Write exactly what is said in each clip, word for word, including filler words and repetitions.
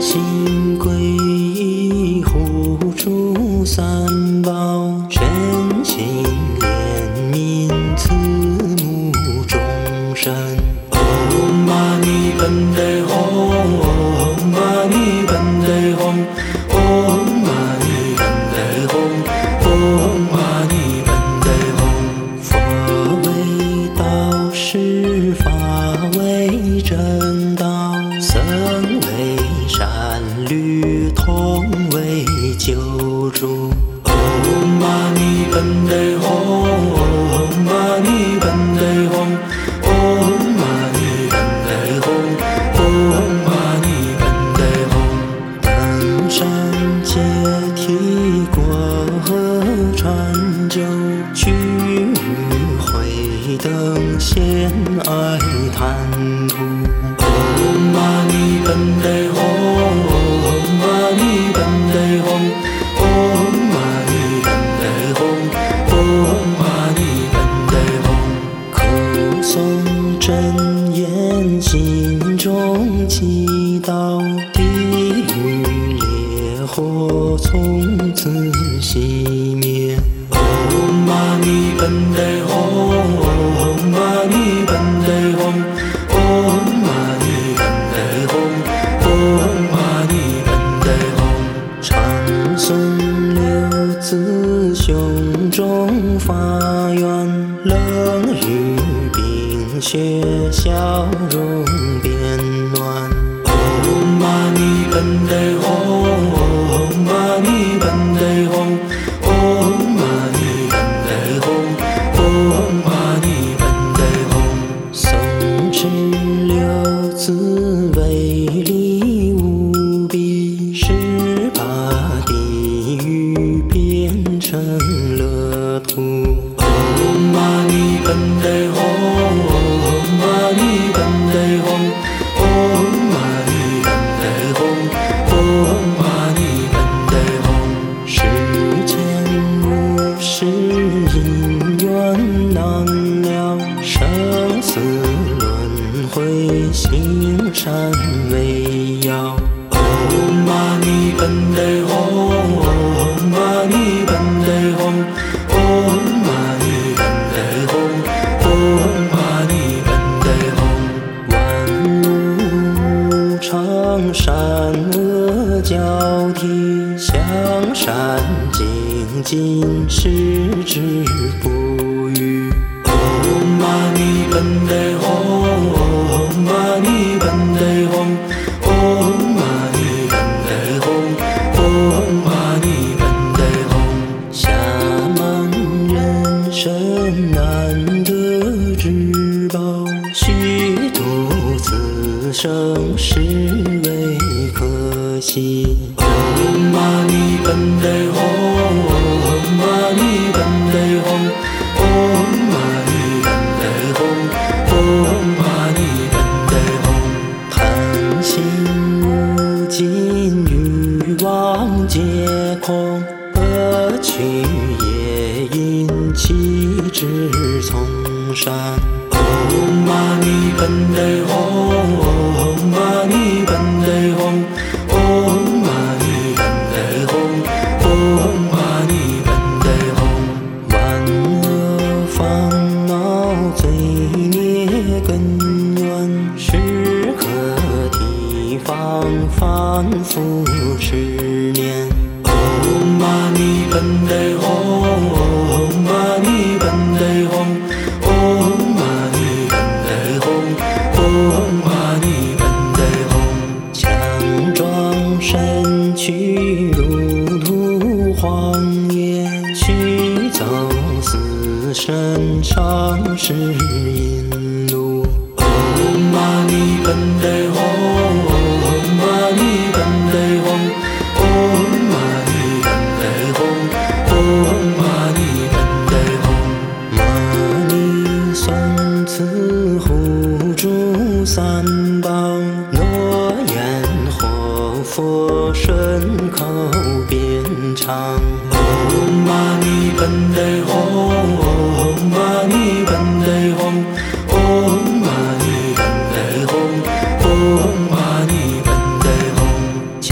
心皈依护诸三宝，身心怜悯慈母众生。唵嘛呢叭咪吽，唵嘛呢叭咪吽，唵嘛呢叭咪吽，唵嘛呢叭咪吽。佛为导师，法为正道，僧为善侣，同为救助。唵嘛呢叭咪吽，唵嘛呢叭咪吽，唵嘛呢叭咪吽，唵嘛呢叭咪吽。登山阶梯，过河穿舟，去慧灯现爱贪图。唵嘛呢叭咪吽，唵嘛呢叭咪吽，唵嘛呢叭咪吽，唵嘛呢叭咪吽。口诵真言，心中祈祷，地狱烈火从此熄灭。唵嘛呢叭咪吽，唵嘛呢叭咪吽，唵嘛呢叭咪吽，唵嘛呢叭咪吽。唱诵六字，胸中发愿，冷雨冰雪，笑容变暖。唵嘛呢叭咪吽，唵嘛呢叭咪吽，唵嘛呢叭咪吽，唵嘛呢叭咪吽。诵持六字，威力无比，十八地狱变成乐土。唵嘛呢叭咪吽，唵嘛呢叭咪吽，唵嘛呢叭咪吽，唵嘛呢叭咪吽。世间无事，因缘难了，生死轮回，行善为要。唵嘛呢叭咪吽，唵嘛呢叭咪吽，唵嘛呢叭咪吽，唵嘛呢叭咪吽。万物无常，善恶交替，向善精进，矢志不渝。唵嘛呢叭咪吽，唵嘛呢叭咪吽，唵嘛呢叭咪吽，唵嘛呢叭咪吽。下满人生难得之宝，虚度此生实为可惜。唵嘛呢叭咪吽，唵嘛呢叭咪吽，唵嘛呢叭咪吽，唵嘛呢叭咪吽。贪心无尽，欲望皆空，恶趣业因，弃之从善。唵嘛呢叭咪吽，唵嘛呢叭咪吽，唵嘛呢叭咪吽，唵嘛呢叭咪吽。万恶烦恼，罪孽根源，时刻提防，反复持念。唵嘛呢叭咪吽，唵嘛呢叭咪吽，唵嘛呢叭咪吽，唵嘛呢叭咪吽。强壮身躯，路途荒野，去走死生，常是引路。唵嘛呢叭咪吽，唵嘛呢叭咪吽，唵嘛呢叭咪吽，唵嘛呢叭咪吽。嘛呢诵持护诸三宝，诺言活佛顺口遍尝。唵嘛呢叭咪吽，唵嘛呢叭咪吽，唵嘛呢叭咪吽，唵嘛呢叭咪吽。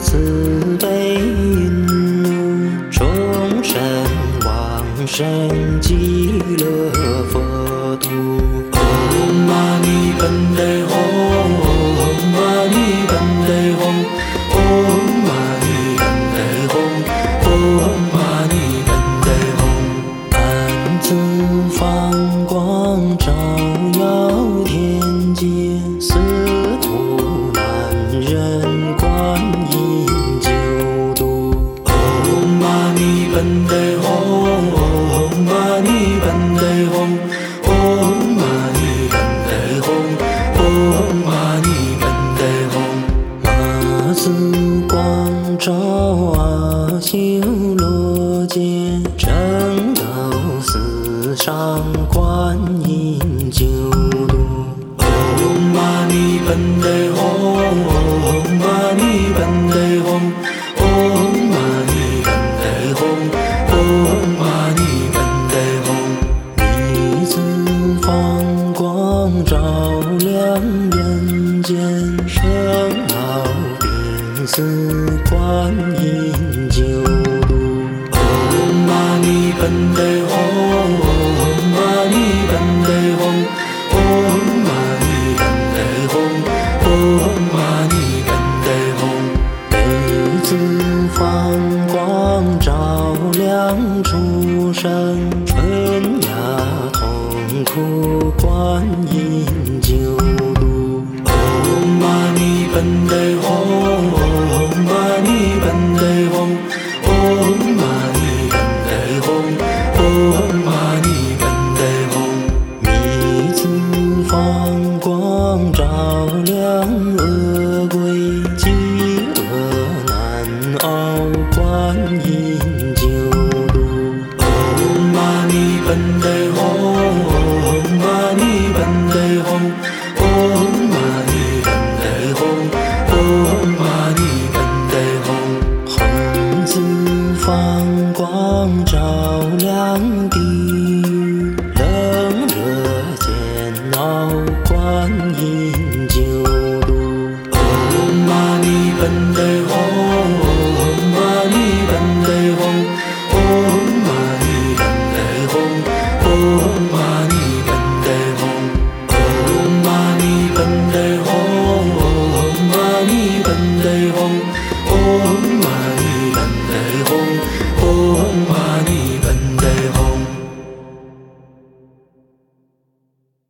慈悲云怒，众生往生极乐佛土。唵嘛呢叭咪吽，唵嘛呢叭咪吽，唵嘛呢叭咪吽，唵嘛呢叭咪吽。安自放光照耀天界，四土难忍观音救度。唵嘛呢叭咪吽，唵嘛呢叭咪吽，唵嘛呢叭咪吽，唵嘛呢叭咪吽。马自光照阿修罗界，正道四上观音救度。唵嘛呢叭咪吽，唵嘛呢叭咪吽，唵嘛呢叭咪吽，唵嘛呢叭咪吽。你自放光照亮人间，生老病死观音救度。唵嘛呢叭咪吽，唵嘛呢叭咪吽，唵嘛呢叭咪吽，唵嘛呢叭咪吽。弟子放光照亮众生，春芽痛苦观音救度。唵嘛呢叭咪吽，唵嘛呢叭咪吽，唵嘛呢叭咪吽，唵嘛呢叭咪吽。弥自放光照亮恶鬼，饥饿难熬观音救度。唵嘛呢叭咪吽，唵嘛呢叭咪吽，唵嘛呢叭咪吽，唵嘛呢叭咪吽。恒自放光照亮地狱，冷热煎熬观音